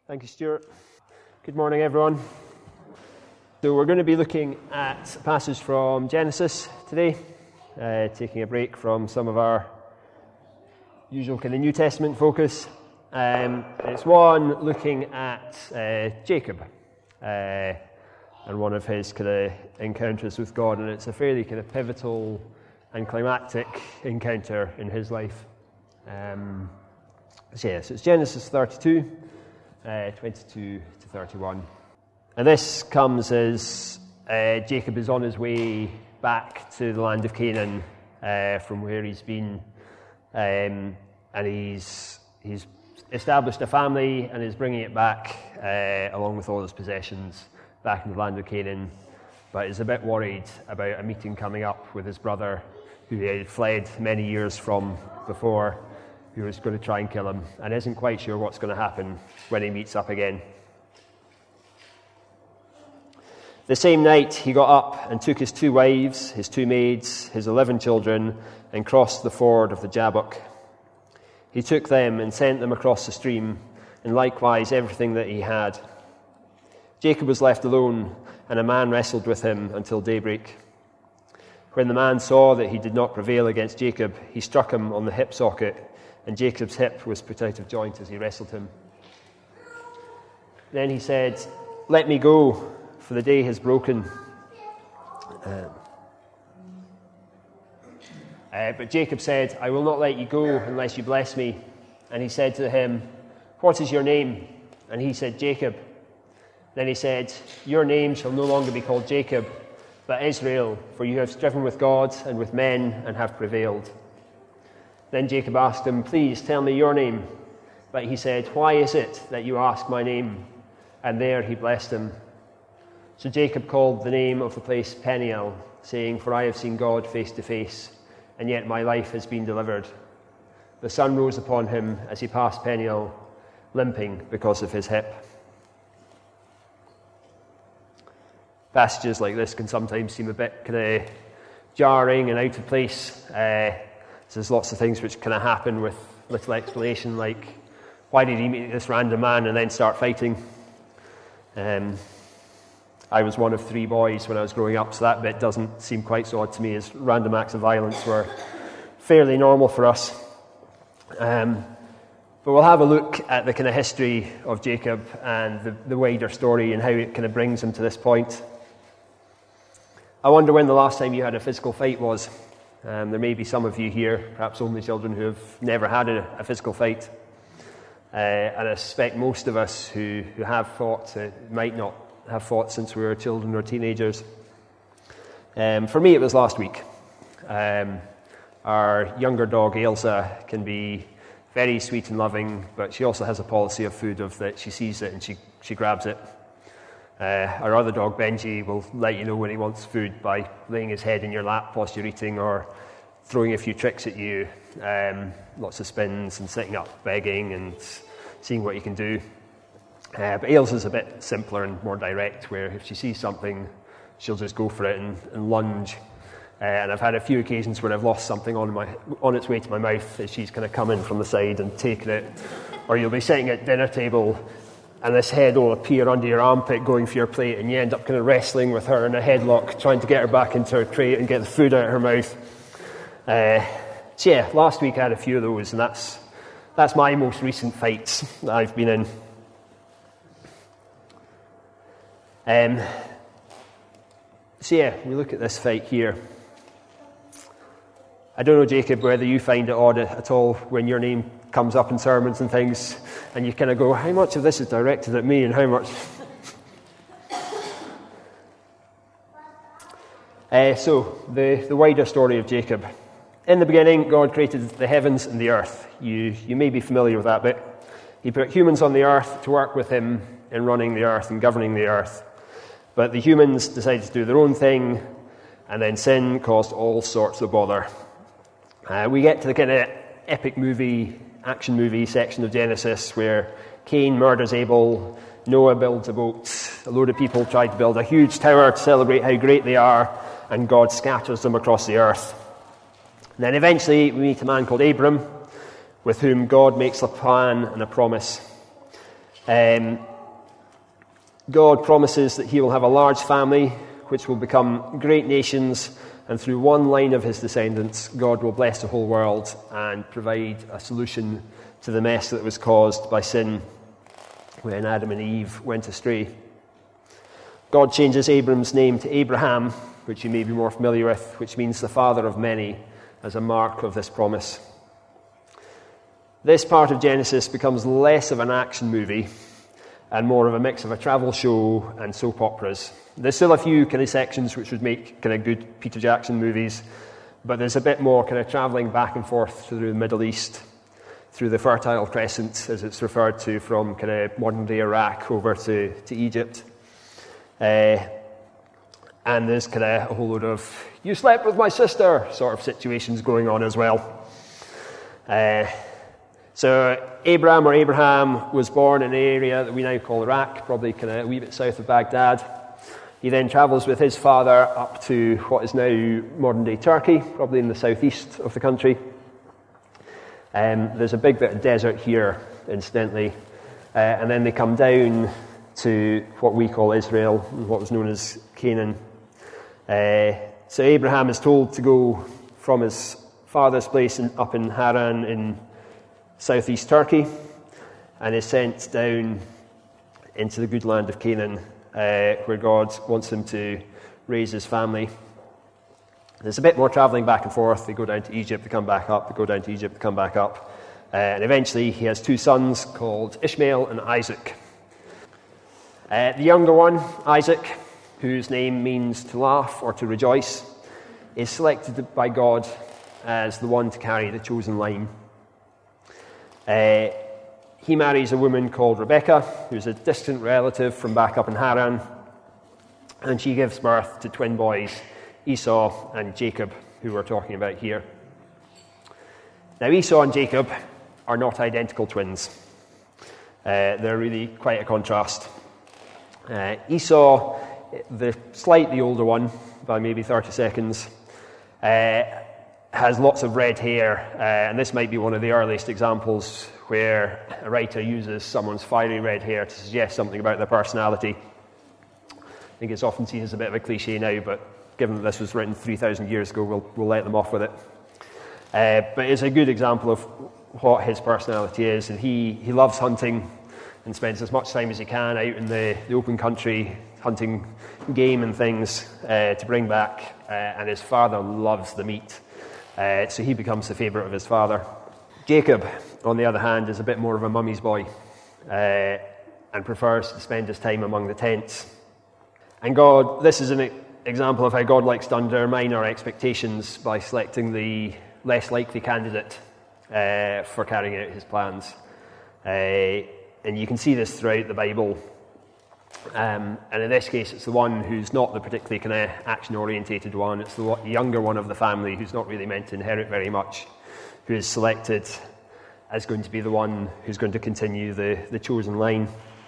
Thank you, Stuart. Good morning, everyone. So we're going to be looking at a passage from Genesis today, taking a break from some of our usual kind of New Testament focus. It's one looking at Jacob and one of his kind of encounters with God, and it's a fairly kind of pivotal and climactic encounter in his life. So it's Genesis 32, 22 to 31. And this comes as Jacob is on his way back to the land of Canaan from where he's been, and he's established a family and is bringing it back along with all his possessions back in the land of Canaan, but is a bit worried about a meeting coming up with his brother who he had fled many years from before, who was going to try and kill him, and isn't quite sure what's going to happen when he meets up again. The same night he got up and took his 2 wives, his 2 maids, his 11 children, and crossed the ford of the Jabbok. He took them and sent them across the stream, and likewise everything that he had. Jacob was left alone, and a man wrestled with him until daybreak. When the man saw that he did not prevail against Jacob, he struck him on the hip socket, and Jacob's hip was put out of joint as he wrestled him. Then he said, "Let me go, for the day has broken." But Jacob said, "I will not let you go unless you bless me." And he said to him, "What is your name?" And he said, "Jacob." Then he said, "Your name shall no longer be called Jacob, but Israel, for you have striven with God and with men and have prevailed." Then Jacob asked him, "Please tell me your name." But he said, "Why is it that you ask my name?" And there he blessed him. So Jacob called the name of the place Peniel, saying, "For I have seen God face to face, and yet my life has been delivered." The sun rose upon him as he passed Peniel, limping because of his hip. Passages like this can sometimes seem a bit kind of jarring and out of place. There's lots of things which kind of happen with little explanation, like why did he meet this random man and then start fighting? I was one of 3 boys when I was growing up, so that bit doesn't seem quite so odd to me, as random acts of violence were fairly normal for us. But we'll have a look at the kind of history of Jacob and the wider story and how it kind of brings him to this point. I wonder when the last time you had a physical fight was. There may be some of you here, perhaps only children, who have never had a physical fight. And I suspect most of us who have fought might not have fought since we were children or teenagers. For me, it was last week. Our younger dog, Ailsa, can be very sweet and loving, but she also has a policy of food of that she sees it and she grabs it. Our other dog, Benji, will let you know when he wants food by laying his head in your lap whilst you're eating, or throwing a few tricks at you, lots of spins and sitting up begging and seeing what you can do. But Ailsa's a bit simpler and more direct, where if she sees something, she'll just go for it and lunge. And I've had a few occasions where I've lost something on its way to my mouth as she's kind of come in from the side and taken it. Or you'll be sitting at dinner table and this head will appear under your armpit going for your plate, and you end up kind of wrestling with her in a headlock, trying to get her back into her tray and get the food out of her mouth. Last week I had a few of those, and that's my most recent fights that I've been in. We look at this fight here. I don't know, Jacob, whether you find it odd at all when your name comes up in sermons and things, and you kind of go, how much of this is directed at me and how much... The wider story of Jacob. In the beginning, God created the heavens and the earth. You may be familiar with that bit. He put humans on the earth to work with him in running the earth and governing the earth. But the humans decided to do their own thing, and then sin caused all sorts of bother. We get to the kind of epic action movie section of Genesis where Cain murders Abel, Noah builds a boat, a load of people try to build a huge tower to celebrate how great they are, and God scatters them across the earth. And then eventually we meet a man called Abram, with whom God makes a plan and a promise. God promises that he will have a large family, which will become great nations, and through one line of his descendants, God will bless the whole world and provide a solution to the mess that was caused by sin when Adam and Eve went astray. God changes Abram's name to Abraham, which you may be more familiar with, which means the father of many, as a mark of this promise. This part of Genesis becomes less of an action movie and more of a mix of a travel show and soap operas. There's still a few kind of sections which would make kind of good Peter Jackson movies, but there's a bit more kind of travelling back and forth through the Middle East, through the Fertile Crescent, as it's referred to, from kind of modern-day Iraq over to Egypt. And there's kind of a whole load of, you slept with my sister, sort of situations going on as well. So Abraham was born in an area that we now call Iraq, probably kind of a wee bit south of Baghdad. He then travels with his father up to what is now modern-day Turkey, probably in the southeast of the country. There's a big bit of desert here, incidentally. And then they come down to what we call Israel, what was known as Canaan. So Abraham is told to go from his father's place up in Haran in southeast Turkey, and is sent down into the good land of Canaan, where God wants him to raise his family. There's a bit more travelling back and forth. They go down to Egypt, they come back up, they go down to Egypt, they come back up. And eventually he has two sons called Ishmael and Isaac. The younger one, Isaac, whose name means to laugh or to rejoice, is selected by God as the one to carry the chosen line. He marries a woman called Rebecca, who's a distant relative from back up in Haran, and she gives birth to twin boys, Esau and Jacob, who we're talking about here. Now, Esau and Jacob are not identical twins. They're really quite a contrast. Esau, the slightly older one, by maybe 30 seconds, has lots of red hair, and this might be one of the earliest examples where a writer uses someone's fiery red hair to suggest something about their personality. I think it's often seen as a bit of a cliche now, but given that this was written 3,000 years ago, we'll let them off with it. But it's a good example of what his personality is, and he loves hunting and spends as much time as he can out in the open country hunting game and things to bring back, and his father loves the meat. So he becomes the favourite of his father. Jacob, on the other hand, is a bit more of a mummy's boy and prefers to spend his time among the tents. And God, this is an example of how God likes to undermine our expectations by selecting the less likely candidate for carrying out his plans. And you can see this throughout the Bible. And in this case, it's the one who's not the particularly kind of action-orientated one. It's the younger one of the family who's not really meant to inherit very much, who is selected as going to be the one who's going to continue the chosen line.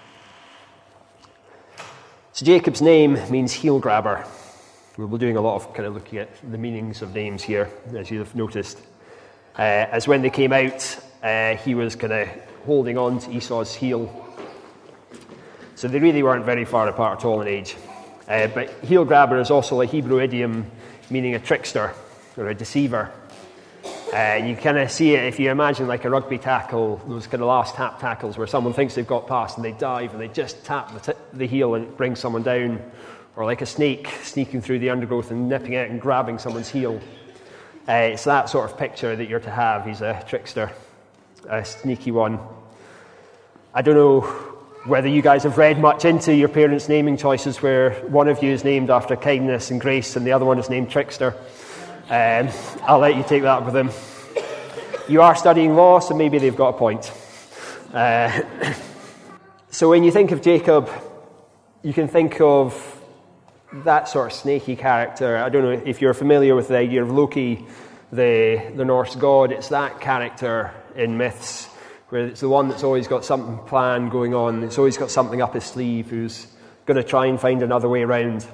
So Jacob's name means heel grabber. We'll be doing a lot of kind of looking at the meanings of names here, as you've noticed. As when they came out, he was kind of holding on to Esau's heel. So they really weren't very far apart at all in age. But heel grabber is also a Hebrew idiom meaning a trickster or a deceiver. You kind of see it if you imagine like a rugby tackle, those kind of last tap tackles where someone thinks they've got past and they dive and they just tap the heel and bring someone down. Or like a snake sneaking through the undergrowth and nipping out and grabbing someone's heel. It's that sort of picture that you're to have. He's a trickster, a sneaky one. I don't know whether you guys have read much into your parents' naming choices where one of you is named after kindness and grace and the other one is named trickster. I'll let you take that up with them. You are studying law, so maybe they've got a point. So when you think of Jacob, you can think of that sort of snaky character. I don't know if you're familiar with the idea of Loki, the Norse god. It's that character in myths where it's the one that's always got something planned going on. It's always got something up his sleeve, who's going to try and find another way around.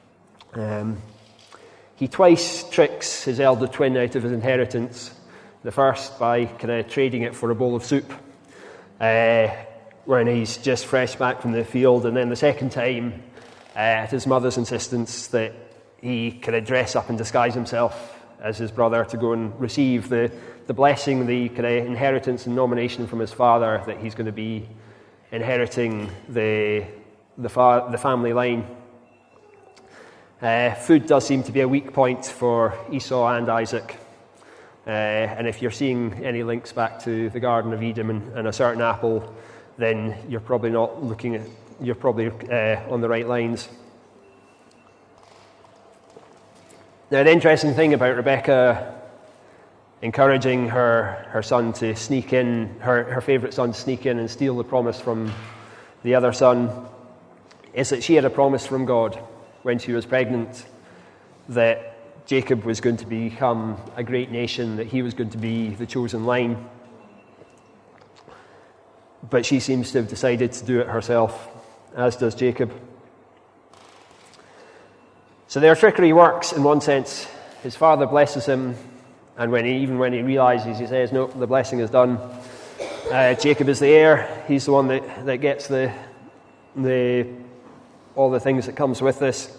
He twice tricks his elder twin out of his inheritance. The first by kind of trading it for a bowl of soup. when he's just fresh back from the field, and then the second time, at his mother's insistence, that he kind of dress up and disguise himself as his brother to go and receive the blessing, the kind of inheritance and nomination from his father, that he's going to be inheriting the family line. Food does seem to be a weak point for Esau and Isaac. And if you're seeing any links back to the Garden of Eden and a certain apple, then you're probably on the right lines. Now, the interesting thing about Rebecca encouraging her son to sneak in, her favourite son to sneak in and steal the promise from the other son, is that she had a promise from God when she was pregnant that Jacob was going to become a great nation, that he was going to be the chosen line. But she seems to have decided to do it herself, as does Jacob. So their trickery works in one sense. His father blesses him, and when he realizes, he says, no, the blessing is done. Jacob is the heir. He's the one that gets all the things that comes with this,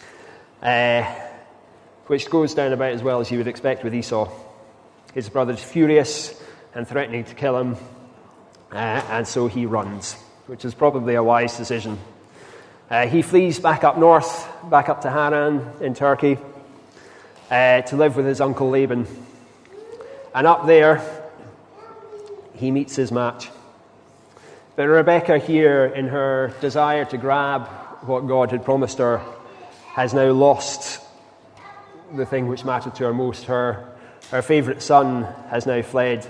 which goes down about as well as you would expect with Esau. His brother's furious and threatening to kill him, and so he runs, which is probably a wise decision. He flees back up north, back up to Haran in Turkey, to live with his uncle Laban. And up there, he meets his match. But Rebecca here, in her desire to grab what God had promised her, has now lost the thing which mattered to her most. Her favourite son has now fled.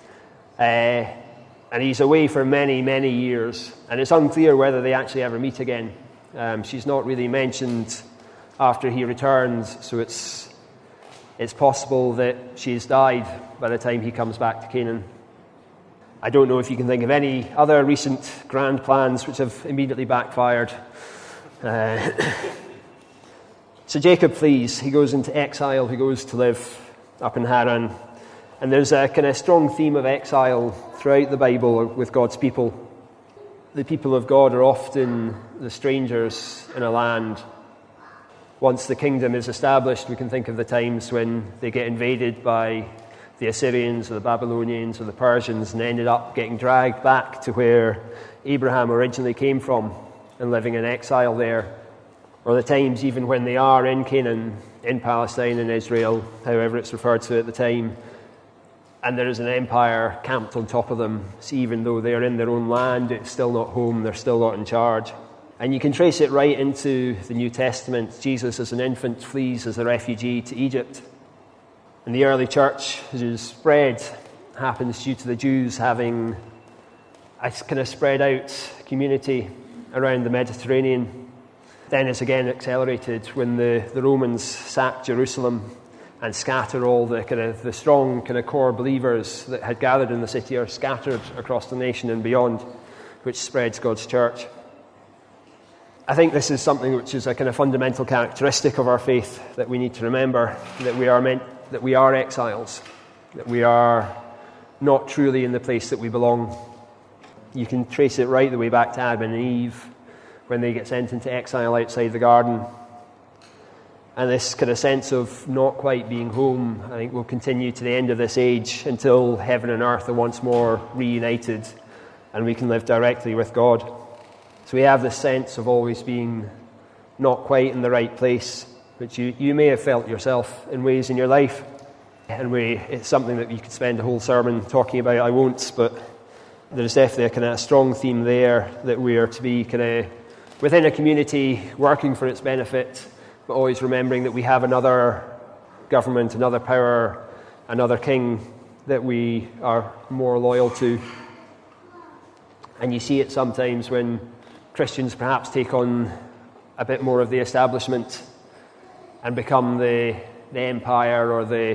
And he's away for many, many years. And it's unclear whether they actually ever meet again. She's not really mentioned after he returns, so it's possible that she's died by the time he comes back to Canaan. I don't know if you can think of any other recent grand plans which have immediately backfired. So Jacob flees. He goes into exile. He goes to live up in Haran. And there's a kind of strong theme of exile throughout the Bible with God's people. The people of God are often the strangers in a land. Once the kingdom is established, we can think of the times when they get invaded by the Assyrians or the Babylonians or the Persians and ended up getting dragged back to where Abraham originally came from and living in exile there. Or the times even when they are in Canaan, in Palestine, in Israel, however it's referred to at the time, and there is an empire camped on top of them. So even though they're in their own land, it's still not home, they're still not in charge. And you can trace it right into the New Testament. Jesus, as an infant, flees as a refugee to Egypt. And the early church, whose spread happens due to the Jews having a kind of spread out community around the Mediterranean. Then it's again accelerated when the Romans sack Jerusalem and scatter all the strong kind of core believers that had gathered in the city are scattered across the nation and beyond, which spreads God's church. I think this is something which is a kind of fundamental characteristic of our faith that we need to remember, that we are exiles, that we are not truly in the place that we belong. You can trace it right the way back to Adam and Eve when they get sent into exile outside the garden. And this kind of sense of not quite being home, I think, will continue to the end of this age until heaven and earth are once more reunited and we can live directly with God. So we have this sense of always being not quite in the right place, which you may have felt yourself in ways in your life. And it's something that you could spend a whole sermon talking about. I won't, but there's definitely a kind of strong theme there that we are to be kind of within a community working for its benefit, but always remembering that we have another government, another power, another king that we are more loyal to. And you see it sometimes when Christians perhaps take on a bit more of the establishment and become the empire or the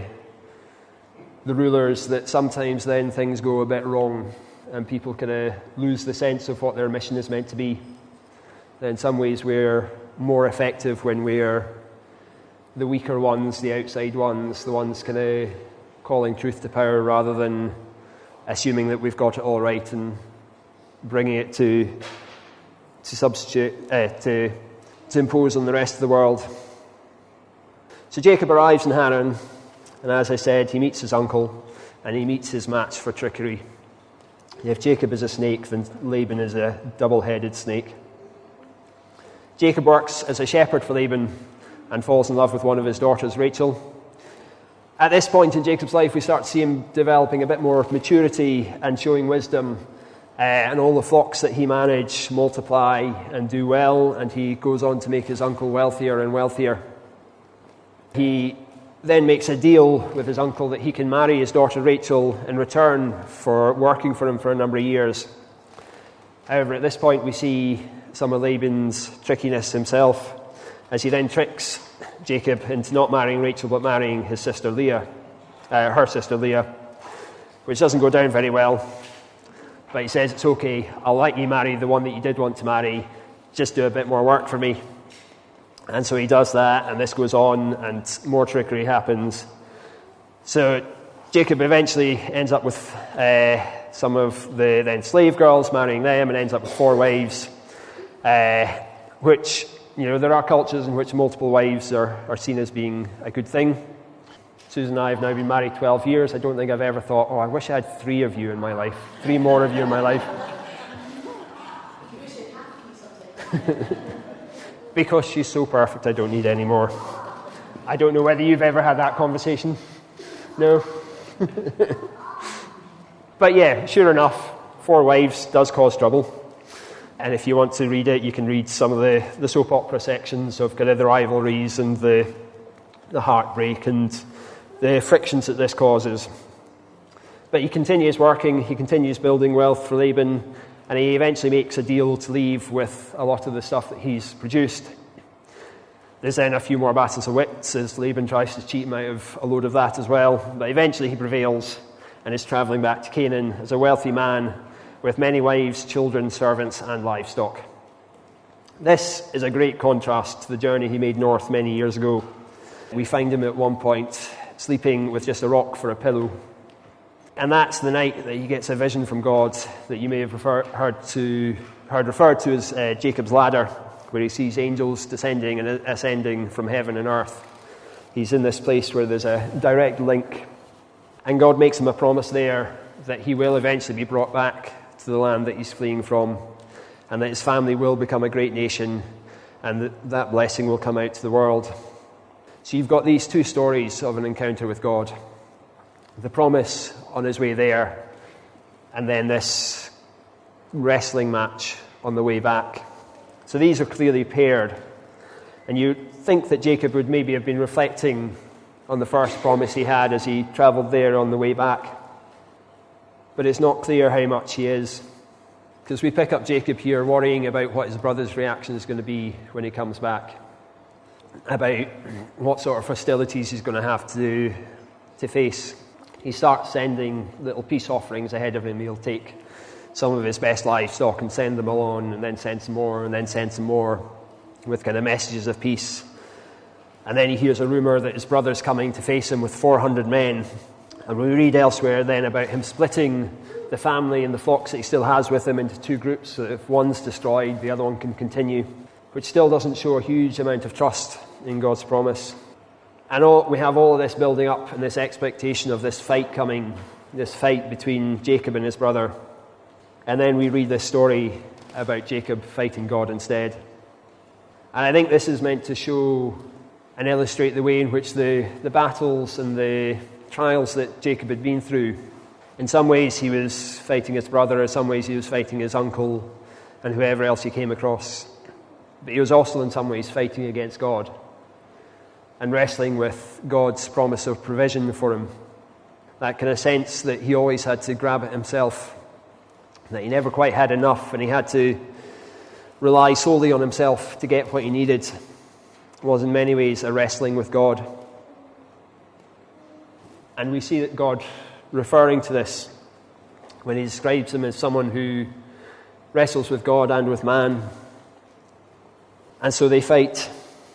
rulers, that sometimes then things go a bit wrong and people kind of lose the sense of what their mission is meant to be. In some ways we're more effective when we're the weaker ones, the outside ones, the ones kind of calling truth to power rather than assuming that we've got it all right and bringing it to substitute, to impose on the rest of the world. So Jacob arrives in Haran, and as I said, he meets his uncle, and he meets his match for trickery. If Jacob is a snake, then Laban is a double-headed snake. Jacob works as a shepherd for Laban and falls in love with one of his daughters, Rachel. At this point in Jacob's life, we start to see him developing a bit more of maturity and showing wisdom, and all the flocks that he managed multiply and do well, and he goes on to make his uncle wealthier and wealthier. He then makes a deal with his uncle that he can marry his daughter Rachel in return for working for him for a number of years. However, at this point we see some of Laban's trickiness himself, as he then tricks Jacob into not marrying Rachel but marrying his sister Leah, her sister Leah, which doesn't go down very well. But he says, it's okay, I'll let you marry the one that you did want to marry, just do a bit more work for me. And so he does that, and this goes on, and more trickery happens. So Jacob eventually ends up with some of the then slave girls, marrying them, and ends up with 4 wives, which, there are cultures in which multiple wives are seen as being a good thing. Susan and I have now been married 12 years. I don't think I've ever thought, I wish I had 3 of you in my life, 3 more of you in my life. Because she's so perfect, I don't need any more. I don't know whether you've ever had that conversation. No? But yeah, sure enough, 4 wives does cause trouble. And if you want to read it, you can read some of the soap opera sections of kind of the rivalries and the heartbreak and the frictions that this causes. But he continues working, he continues building wealth for Laban, and he eventually makes a deal to leave with a lot of the stuff that he's produced. There's then a few more battles of wits as Laban tries to cheat him out of a load of that as well. But eventually he prevails and is travelling back to Canaan as a wealthy man with many wives, children, servants, and livestock. This is a great contrast to the journey he made north many years ago. We find him at one point sleeping with just a rock for a pillow. And that's the night that he gets a vision from God that you may have heard referred to as Jacob's ladder, where he sees angels descending and ascending from heaven and earth. He's in this place where there's a direct link, and God makes him a promise there that he will eventually be brought back to the land that he's fleeing from, and that his family will become a great nation, and that blessing will come out to the world. So you've got these 2 stories of an encounter with God. The promise on his way there, and then this wrestling match on the way back. So these are clearly paired. And you think that Jacob would maybe have been reflecting on the first promise he had as he travelled there on the way back. But it's not clear how much he is, because we pick up Jacob here worrying about what his brother's reaction is going to be when he comes back, about what sort of hostilities he's going to have to face. He starts sending little peace offerings ahead of him. He'll take some of his best livestock and send them along, and then send some more, and then send some more, with kind of messages of peace. And then he hears a rumour that his brother's coming to face him with 400 men. And we read elsewhere then about him splitting the family and the flocks that he still has with him into 2 groups, so that if one's destroyed, the other one can continue, which still doesn't show a huge amount of trust in God's promise. And we have all of this building up and this expectation of this fight coming, this fight between Jacob and his brother. And then we read this story about Jacob fighting God instead. And I think this is meant to show and illustrate the way in which the battles and the trials that Jacob had been through, in some ways he was fighting his brother, in some ways he was fighting his uncle and whoever else he came across. But he was also in some ways fighting against God and wrestling with God's promise of provision for him. That kind of sense that he always had to grab it himself, that he never quite had enough, and he had to rely solely on himself to get what he needed, was in many ways a wrestling with God. And we see that God referring to this when he describes him as someone who wrestles with God and with man. And so they fight.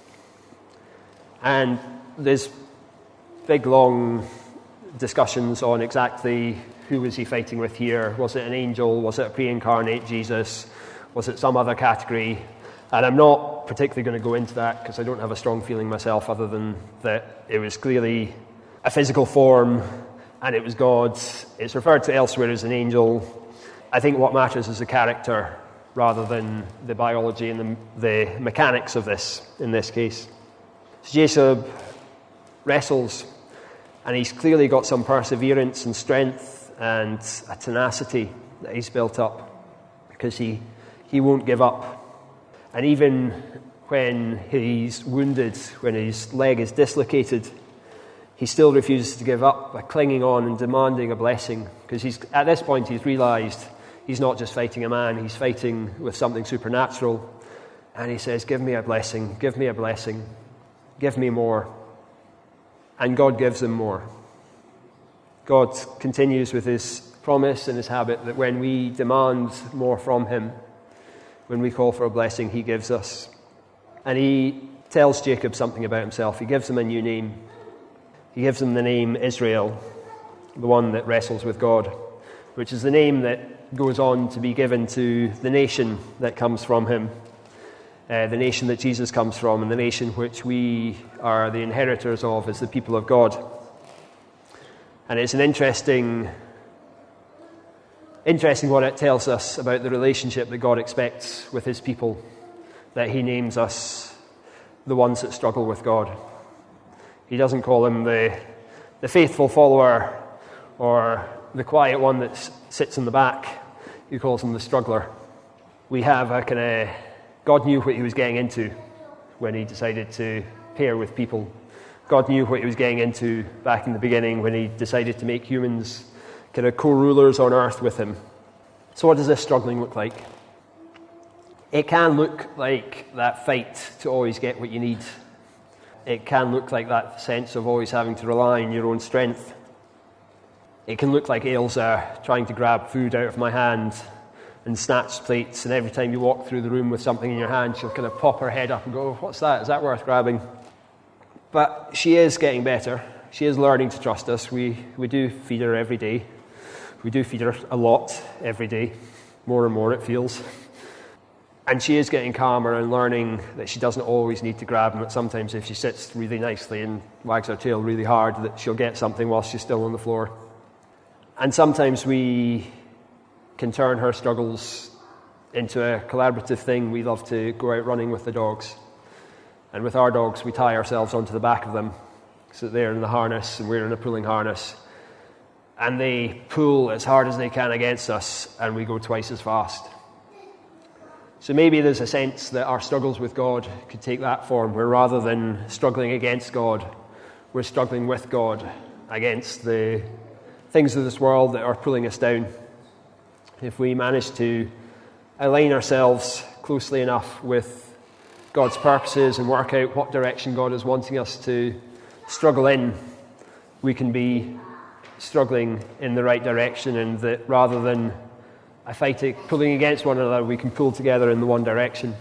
And there's big, long discussions on exactly who was he fighting with here? Was it an angel? Was it a pre-incarnate Jesus? Was it some other category? And I'm not particularly going to go into that because I don't have a strong feeling myself other than that it was clearly a physical form and it was God. It's referred to elsewhere as an angel. I think what matters is the character rather than the biology and the mechanics of this, in this case. So Jacob wrestles, and he's clearly got some perseverance and strength and a tenacity that he's built up because he won't give up. And even when he's wounded, when his leg is dislocated, he still refuses to give up by clinging on and demanding a blessing because at this point he's realised he's not just fighting a man, he's fighting with something supernatural. And he says, give me a blessing, give me a blessing, give me more. And God gives him more. God continues with his promise and his habit that when we demand more from him, when we call for a blessing, he gives us. And he tells Jacob something about himself. He gives him a new name. He gives him the name Israel, the one that wrestles with God, which is the name that goes on to be given to the nation that comes from him, the nation that Jesus comes from, and the nation which we are the inheritors of as the people of God. And it's an interesting what it tells us about the relationship that God expects with his people, that he names us the ones that struggle with God. He doesn't call him the faithful follower or the quiet one that sits in the back. He calls him the struggler. We have God knew what he was getting into when he decided to pair with people. God knew what he was getting into back in the beginning when he decided to make humans co-rulers on earth with him. So what does this struggling look like? It can look like that fight to always get what you need. It can look like that sense of always having to rely on your own strength. It can look like Ailsa trying to grab food out of my hand and snatch plates, and every time you walk through the room with something in your hand, she'll pop her head up and go, what's that? Is that worth grabbing? But she is getting better. She is learning to trust us. We do feed her every day. We do feed her a lot every day. More and more, it feels. And she is getting calmer and learning that she doesn't always need to grab, and that sometimes if she sits really nicely and wags her tail really hard, that she'll get something while she's still on the floor. And sometimes we can turn her struggles into a collaborative thing. We love to go out running with the dogs. And with our dogs, we tie ourselves onto the back of them so that they're in the harness and we're in a pulling harness. And they pull as hard as they can against us, and we go twice as fast. So maybe there's a sense that our struggles with God could take that form, where rather than struggling against God, we're struggling with God against the things of this world that are pulling us down. If we manage to align ourselves closely enough with God's purposes and work out what direction God is wanting us to struggle in, we can be struggling in the right direction, and that rather than a fight pulling against one another, we can pull together in the one direction.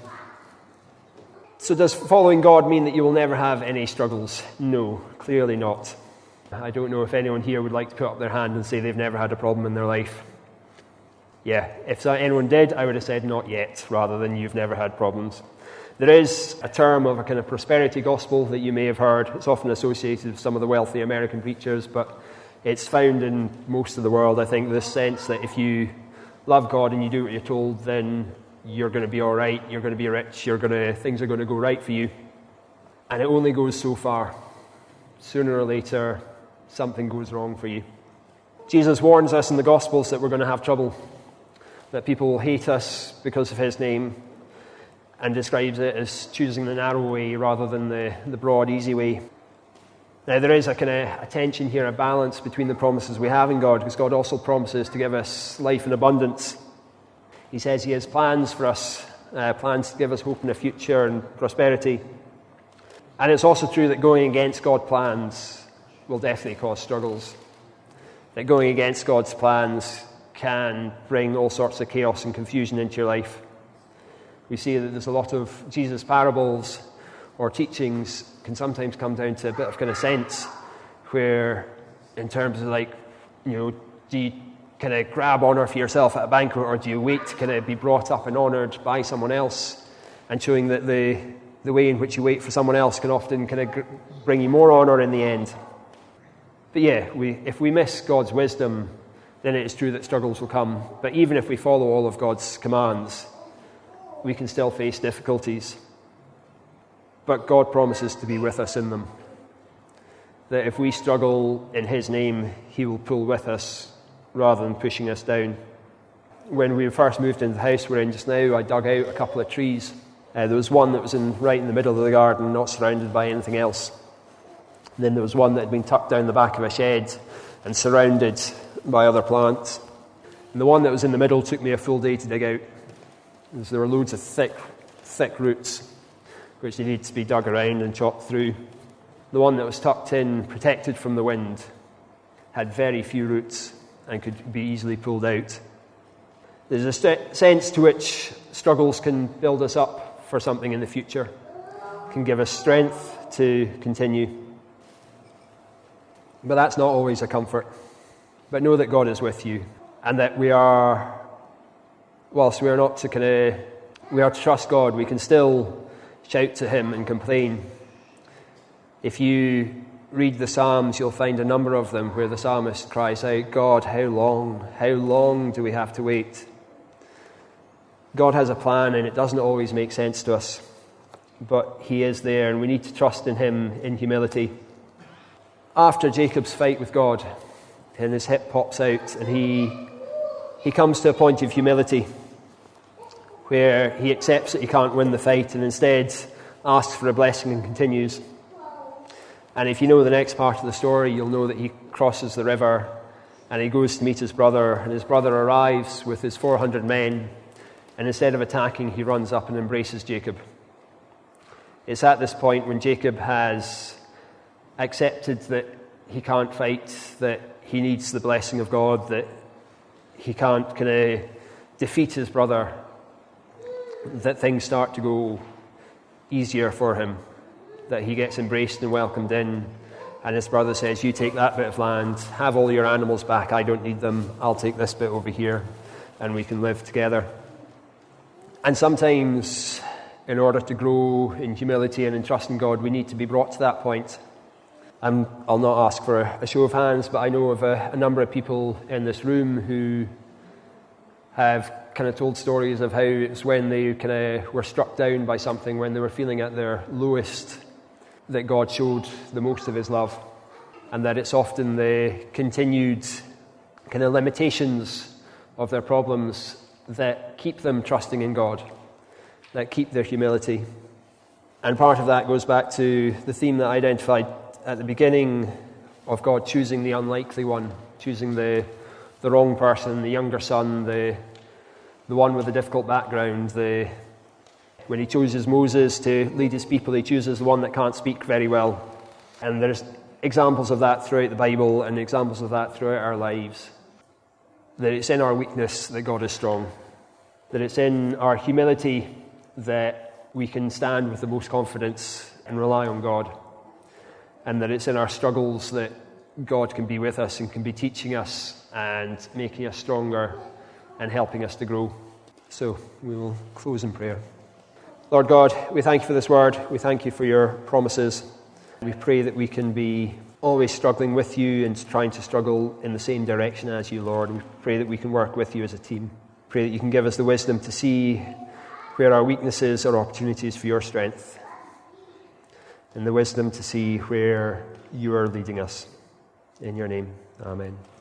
So does following God mean that you will never have any struggles? No, clearly not. I don't know if anyone here would like to put up their hand and say they've never had a problem in their life. Yeah, if anyone did, I would have said not yet, rather than you've never had problems. There is a term of a prosperity gospel that you may have heard. It's often associated with some of the wealthy American preachers, but it's found in most of the world, I think, this sense that if you love God and you do what you're told, then you're going to be all right, you're going to be rich, things are going to go right for you. And it only goes so far. Sooner or later, something goes wrong for you. Jesus warns us in the Gospels that we're going to have trouble, that people will hate us because of his name, and describes it as choosing the narrow way rather than the broad, easy way. Now, there is a tension here, a balance between the promises we have in God, because God also promises to give us life in abundance. He says he has plans for us, plans to give us hope in the future and prosperity. And it's also true that going against God's plans will definitely cause struggles. That going against God's plans can bring all sorts of chaos and confusion into your life. We see that there's a lot of Jesus' parables or teachings can sometimes come down to a bit of sense, where in terms of do kind of grab honour for yourself at a banquet, or do you wait to kind of be brought up and honoured by someone else? And showing that the way in which you wait for someone else can often kind of bring you more honour in the end. But yeah, if we miss God's wisdom, then it is true that struggles will come. But even if we follow all of God's commands, we can still face difficulties. But God promises to be with us in them. That if we struggle in His name, He will pull with us rather than pushing us down. When we first moved into the house we're in just now, I dug out a couple of trees. There was one that was right in the middle of the garden, not surrounded by anything else. And then there was one that had been tucked down the back of a shed and surrounded by other plants. And the one that was in the middle took me a full day to dig out. There were loads of thick roots which needed to be dug around and chopped through. The one that was tucked in, protected from the wind, had very few roots and could be easily pulled out. There's a sense to which struggles can build us up for something in the future, can give us strength to continue. But that's not always a comfort. But know that God is with you, and that whilst we are not to we are to trust God, we can still shout to Him and complain. If you read the Psalms, you'll find a number of them where the psalmist cries out, God, how long do we have to wait? God has a plan, and it doesn't always make sense to us, but He is there, and we need to trust in Him in humility. After Jacob's fight with God, and his hip pops out, and he comes to a point of humility where he accepts that he can't win the fight and instead asks for a blessing and continues. And if you know the next part of the story, you'll know that he crosses the river and he goes to meet his brother, and his brother arrives with his 400 men, and instead of attacking, he runs up and embraces Jacob. It's at this point, when Jacob has accepted that he can't fight, that he needs the blessing of God, that he can't defeat his brother, that things start to go easier for him, that he gets embraced and welcomed in, and his brother says, you take that bit of land, have all your animals back, I don't need them, I'll take this bit over here, and we can live together. And sometimes, in order to grow in humility and in trust in God, we need to be brought to that point. I'll not ask for a show of hands, but I know of a number of people in this room who have told stories of how it's when they were struck down by something, when they were feeling at their lowest, that God showed the most of His love, and that it's often the continued limitations of their problems that keep them trusting in God, that keep their humility. And part of that goes back to the theme that I identified at the beginning of God choosing the unlikely one, choosing the wrong person, the younger son, the one with a difficult background. When He chooses Moses to lead His people, He chooses the one that can't speak very well. And there's examples of that throughout the Bible and examples of that throughout our lives. That it's in our weakness that God is strong. That it's in our humility that we can stand with the most confidence and rely on God. And that it's in our struggles that God can be with us and can be teaching us and making us stronger and helping us to grow. So we will close in prayer. Lord God, we thank You for this word. We thank You for Your promises. We pray that we can be always struggling with You and trying to struggle in the same direction as You, Lord. We pray that we can work with You as a team. Pray that You can give us the wisdom to see where our weaknesses are opportunities for Your strength, and the wisdom to see where You are leading us. In Your name, amen.